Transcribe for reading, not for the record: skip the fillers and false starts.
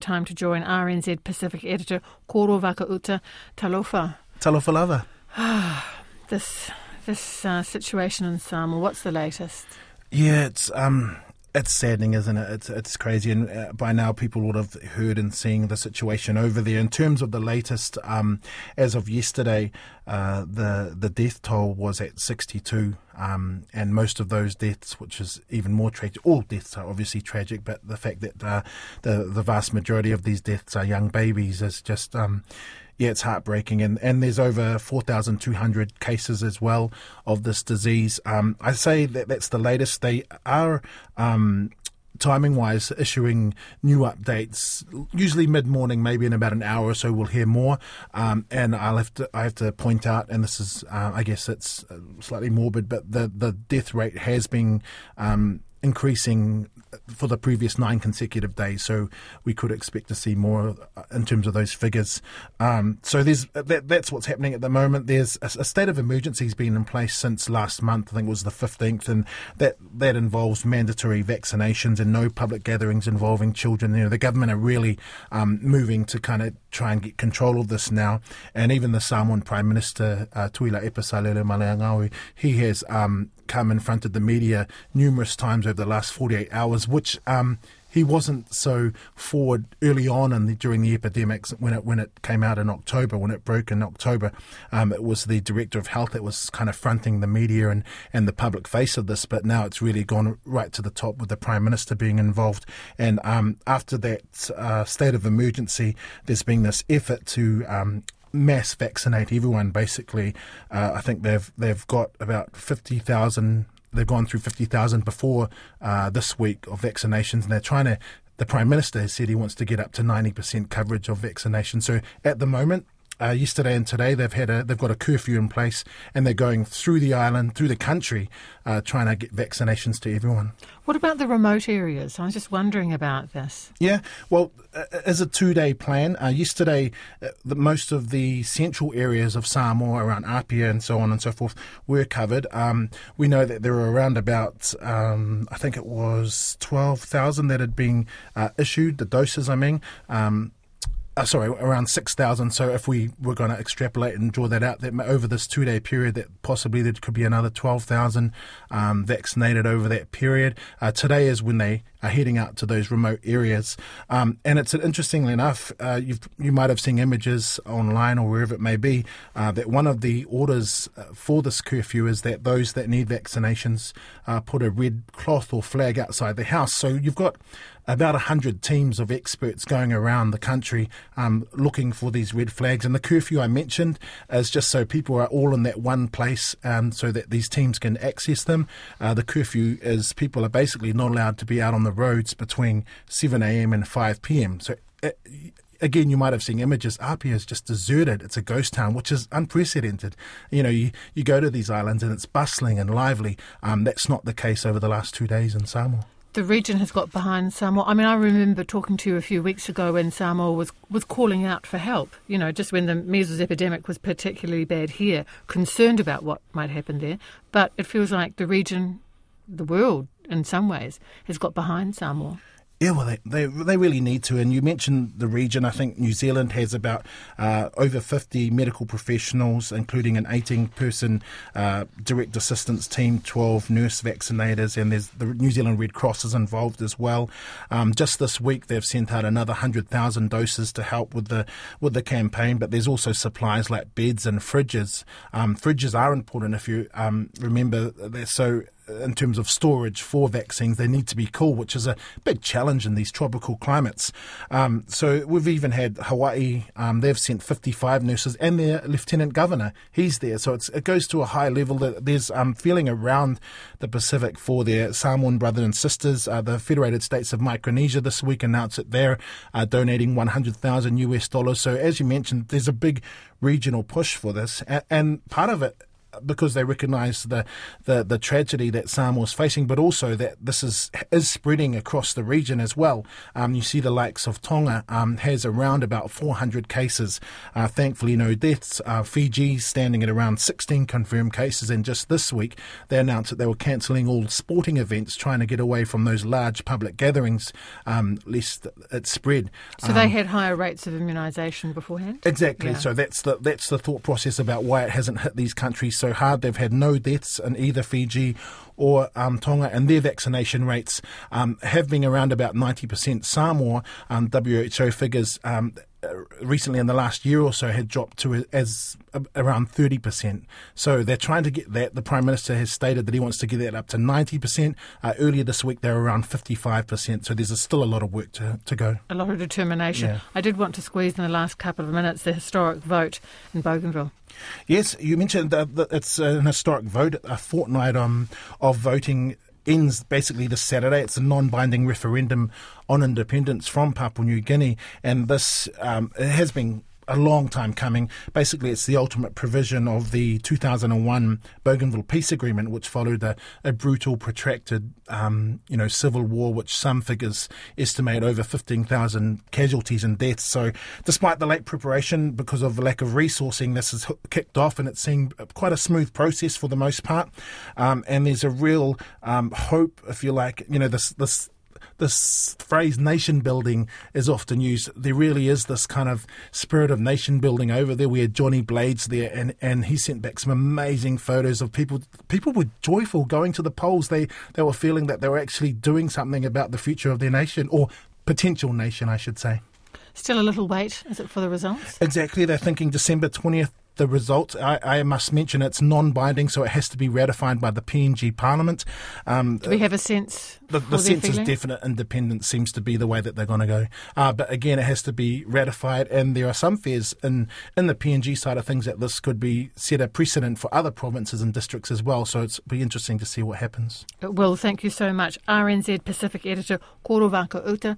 time to join RNZ Pacific editor Koro Vakauta. Talofa. Talofa lava. This situation in Samoa, what's the latest? Yeah, it's saddening, isn't it? It's crazy, and by now people would have heard and seen the situation over there. In terms of the latest, as of yesterday, the death toll was at 62, and most of those deaths, which is even more tragic, all deaths are obviously tragic, but the fact that the vast majority of these deaths are young babies is just... it's heartbreaking, and there's over 4,200 cases as well of this disease. I say that's the latest. They are timing-wise issuing new updates, usually mid-morning, maybe in about an hour or so we'll hear more. And I have to point out, and this is, I guess it's slightly morbid, but the death rate has been increasing for the previous 9 consecutive days, so we could expect to see more in terms of those figures. So that's what's happening at the moment. There's a state of emergency has been in place since last month, I think it was the 15th, and that involves mandatory vaccinations and no public gatherings involving children. The government are really moving to kind of try and get control of this now, and even the Samoan Prime Minister, Tuila Epasalele Maleangaui, he has come in front of the media numerous times over the last 48 hours, which he wasn't so forward early on during the epidemic when it came out in October, when it broke in October. It was the Director of Health that was kind of fronting the media and the public face of this, but now it's really gone right to the top with the Prime Minister being involved. And after that state of emergency, there's been this effort to mass vaccinate everyone, basically. I think they've got about 50,000. They've gone through 50,000 before this week of vaccinations, and the Prime Minister has said he wants to get up to 90% coverage of vaccination. So at the moment, yesterday and today, they've got a curfew in place, and they're going through the island, through the country, trying to get vaccinations to everyone. What about the remote areas? I was just wondering about this. Yeah, well, as a 2-day plan, yesterday, most of the central areas of Samoa around Apia and so on and so forth were covered. We know that there were around about, I think it was 12,000 that had been issued, the doses, around 6,000. So if we were going to extrapolate and draw that out, that over this 2-day period, that possibly there could be another 12,000 vaccinated over that period. Today is when they are heading out to those remote areas. And it's interestingly enough, you might have seen images online or wherever it may be, that one of the orders for this curfew is that those that need vaccinations put a red cloth or flag outside the house. So you've got about 100 teams of experts going around the country looking for these red flags. And the curfew I mentioned is just so people are all in that one place so that these teams can access them. The curfew is people are basically not allowed to be out on the roads between 7 a.m. and 5 p.m. So again, you might have seen images. Apia is just deserted. It's a ghost town, which is unprecedented. You go to these islands and it's bustling and lively. That's not the case over the last 2 days in Samoa. The region has got behind Samoa. I mean, I remember talking to you a few weeks ago when Samoa was calling out for help, just when the measles epidemic was particularly bad here, concerned about what might happen there. But it feels like the region, the world, in some ways, has got behind Samoa. Yeah, well, they really need to. And you mentioned the region. I think New Zealand has about over 50 medical professionals, including an 18-person direct assistance team, 12 nurse vaccinators, and there's the New Zealand Red Cross is involved as well. Just this week, they've sent out another 100,000 doses to help with the campaign. But there's also supplies like beds and fridges. Fridges are important if you remember. They're so. In terms of storage for vaccines, they need to be cool, which is a big challenge in these tropical climates. So we've even had Hawaii, they've sent 55 nurses, and their Lieutenant Governor, he's there. So it goes to a high level. That there's feeling around the Pacific for their Samoan brothers and sisters. The Federated States of Micronesia this week announced that they're donating $100,000 US. So as you mentioned, there's a big regional push for this, and part of it because they recognise the tragedy that Samoa is facing, but also that this is spreading across the region as well. You see the likes of Tonga has around about 400 cases. Thankfully, no deaths. Fiji standing at around 16 confirmed cases, and just this week they announced that they were cancelling all sporting events, trying to get away from those large public gatherings, lest it spread. So they had higher rates of immunisation beforehand? Exactly. Yeah. So that's the thought process about why it hasn't hit these countries so hard. They've had no deaths in either Fiji or Tonga, and their vaccination rates have been around about 90%. Samoa, WHO figures recently in the last year or so had dropped to as around 30%. So they're trying to get that. The Prime Minister has stated that he wants to get that up to 90%. Earlier this week they were around 55%. So there's still a lot of work to go. A lot of determination. Yeah. I did want to squeeze in the last couple of minutes the historic vote in Bougainville. Yes, you mentioned that it's an historic vote, a fortnight of voting ends basically this Saturday. It's a non-binding referendum on independence from Papua New Guinea, and this it has been a long time coming. Basically, it's the ultimate provision of the 2001 Bougainville Peace Agreement, which followed a brutal, protracted, civil war, which some figures estimate over 15,000 casualties and deaths. So, despite the late preparation, because of the lack of resourcing, this has kicked off, and it's seen quite a smooth process for the most part. And there's a real hope, if you like, this phrase nation building is often used. There really is this kind of spirit of nation building over there. We had Johnny Blades there, and he sent back some amazing photos of people. People were joyful going to the polls. They were feeling that they were actually doing something about the future of their nation, or potential nation, I should say. Still a little wait, is it, for the results? Exactly. They're thinking December 20th. The results, I must mention, it's non-binding, so it has to be ratified by the PNG Parliament. Do we have a sense? The sense is definite independence seems to be the way that they're going to go. But again, it has to be ratified, and there are some fears in the PNG side of things that this could be set a precedent for other provinces and districts as well. So it'll be interesting to see what happens. Well, thank you so much. RNZ Pacific Editor Koro Waka Uta